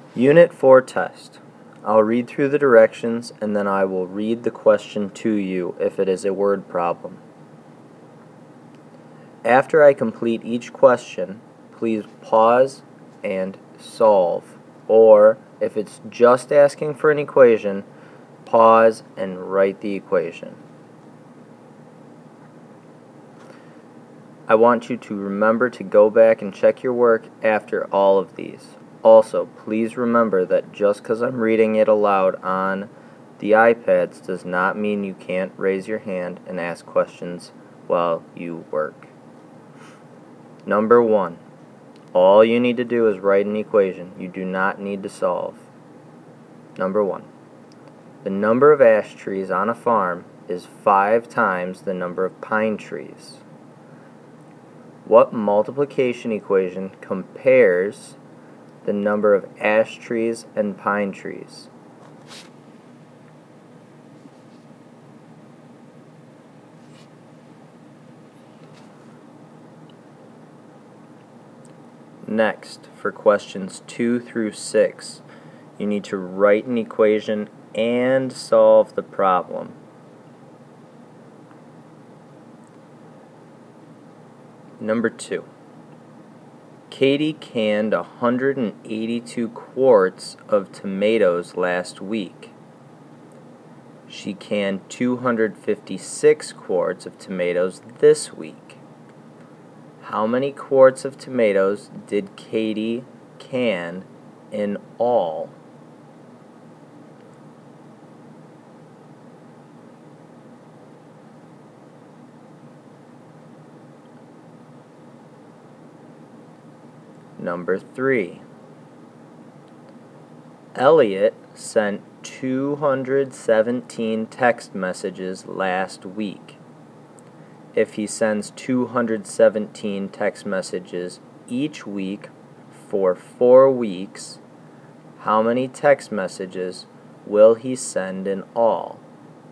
Unit 4 test. I'll read through the directions and then I will read the question to you if it is a word problem. After I complete each question, please pause and solve. Or if it's just asking for an equation, pause and write the equation. I want you to remember to go back and check your work after all of these. Also, please remember that just because I'm reading it aloud on the iPads does not mean you can't raise your hand and ask questions while you work. Number 1. All you need to do is write an equation. You do not need to solve. Number 1. The number of ash trees on a farm is 5 times the number of pine trees. What multiplication equation compares the number of ash trees and pine trees? Next, for questions 2 through 6, you need to write an equation and solve the problem. Number 2. Katie canned 182 quarts of tomatoes last week. She canned 256 quarts of tomatoes this week. How many quarts of tomatoes did Katie can in all? Number 3. Elliot sent 217 text messages last week. If he sends 217 text messages each week for 4 weeks, how many text messages will he send in all?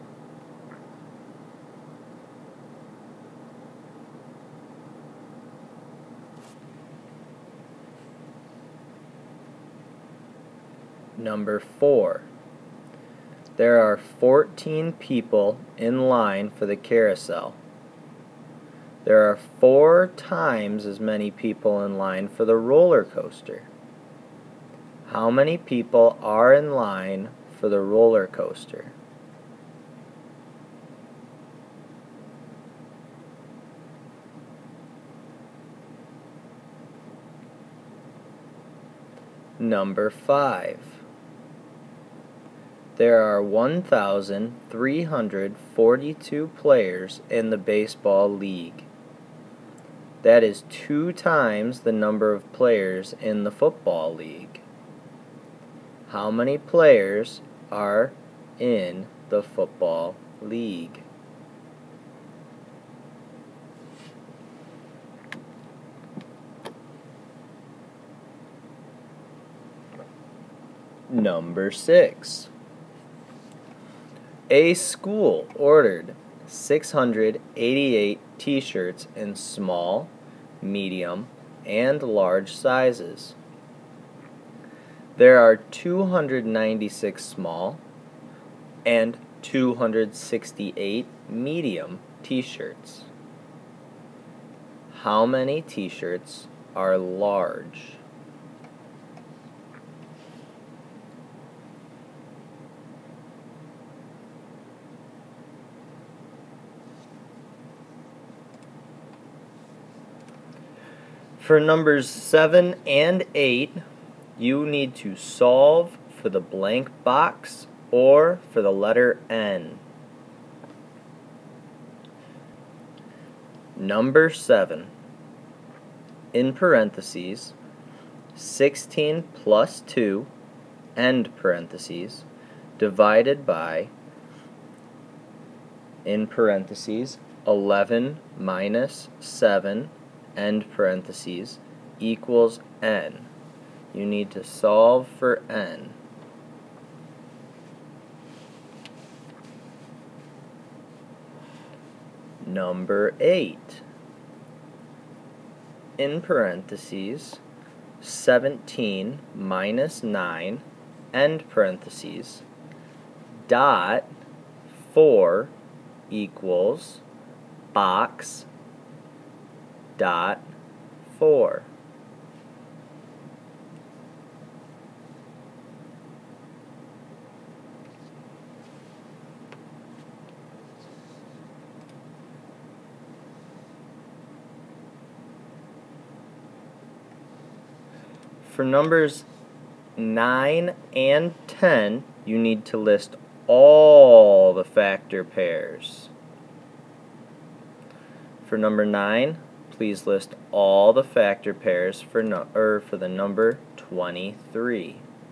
Number 4. There are 14 people in line for the carousel. There are 4 times as many people in line for the roller coaster. How many people are in line for the roller coaster? Number 5. There are 1,342 players in the baseball league. That is 2 times the number of players in the football league. How many players are in the football league? Number 6. A school ordered 688 t-shirts in small, medium, and large sizes. There are 296 small and 268 medium t-shirts. How many t-shirts are large? For numbers 7 and 8, you need to solve for the blank box or for the letter N. Number 7, in parentheses, 16 plus 2, end parentheses, divided by, in parentheses, 11 minus 7, end parentheses, equals N. You need to solve for N. Number 8. In parentheses, 17 minus 9, end parentheses, dot 4 equals box dot 4. For numbers 9 and 10, you need to list all the factor pairs. For number 9, please list all the factor pairs for the number 23.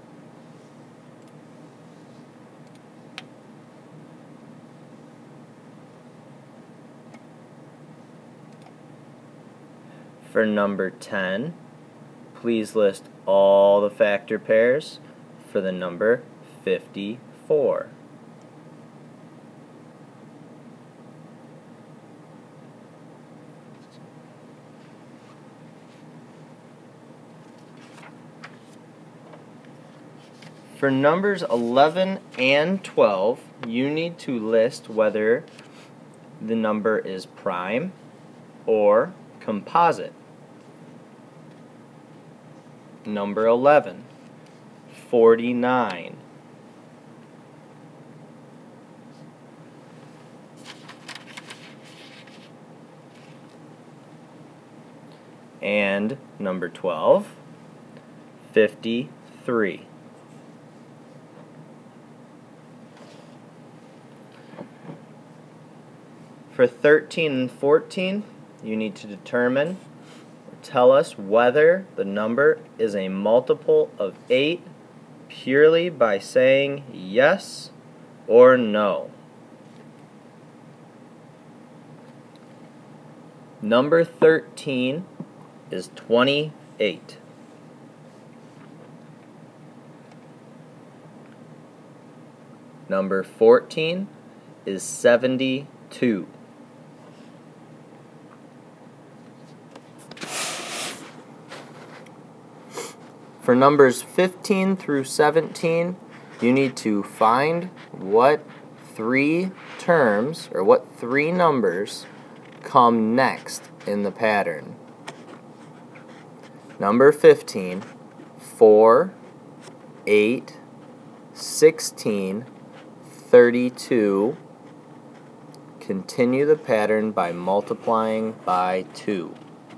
For number 10, please list all the factor pairs for the number 54. For numbers 11 and 12, you need to list whether the number is prime or composite. Number 11, 49. And number 12, 53. For 13 and 14, you need to determine tell us whether the number is a multiple of 8 purely by saying yes or no. Number 13 is 28. Number 14 is 72. For numbers 15 through 17, you need to find what 3 terms, or what 3 numbers, come next in the pattern. Number 15, 4, 8, 16, 32. Continue the pattern by multiplying by 2.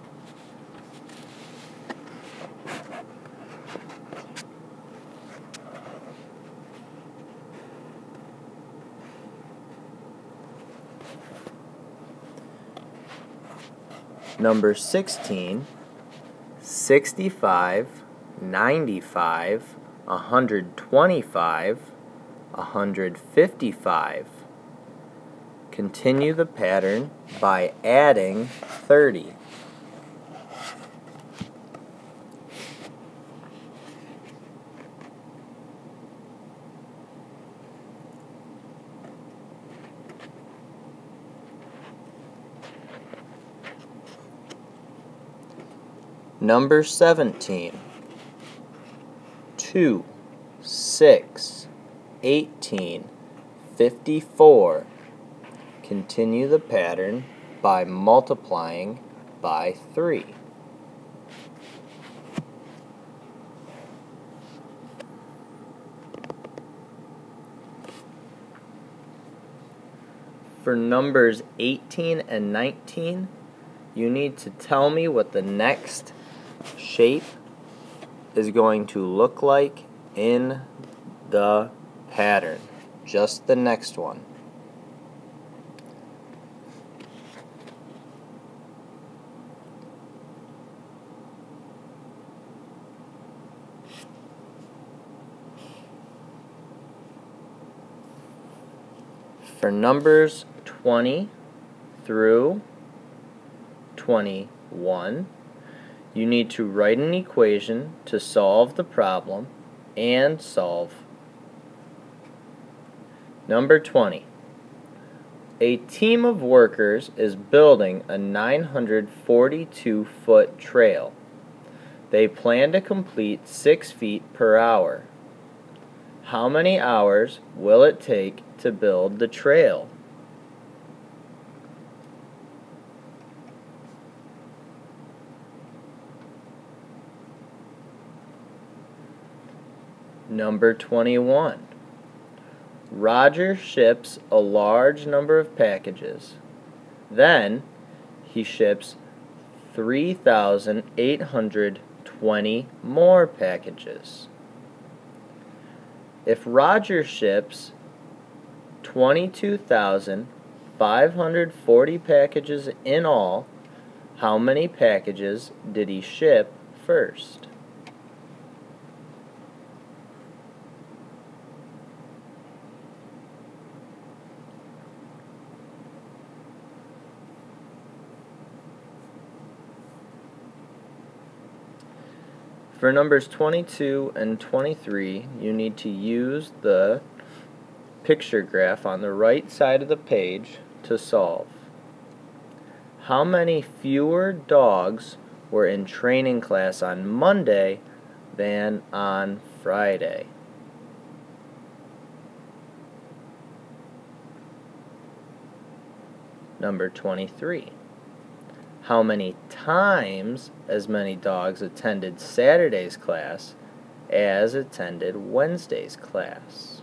Number 16, 65, 95, 125, 155. Continue the pattern by adding 30. Number 17, 2, 6, 18, 54. Continue the pattern by multiplying by 3. For numbers 18 and 19, you need to tell me what the next shape is going to look like in the pattern. Just the next one. For numbers 20 through 21, you need to write an equation to solve the problem and solve. Number 20. A team of workers is building a 942-foot trail. They plan to complete 6 feet per hour. How many hours will it take to build the trail? Number 21. Roger ships a large number of packages. Then he ships 3,820 more packages. If Roger ships 22,540 packages in all, how many packages did he ship first? For numbers 22 and 23, you need to use the picture graph on the right side of the page to solve. How many fewer dogs were in training class on Monday than on Friday? Number 23. How many times as many dogs attended Saturday's class as attended Wednesday's class?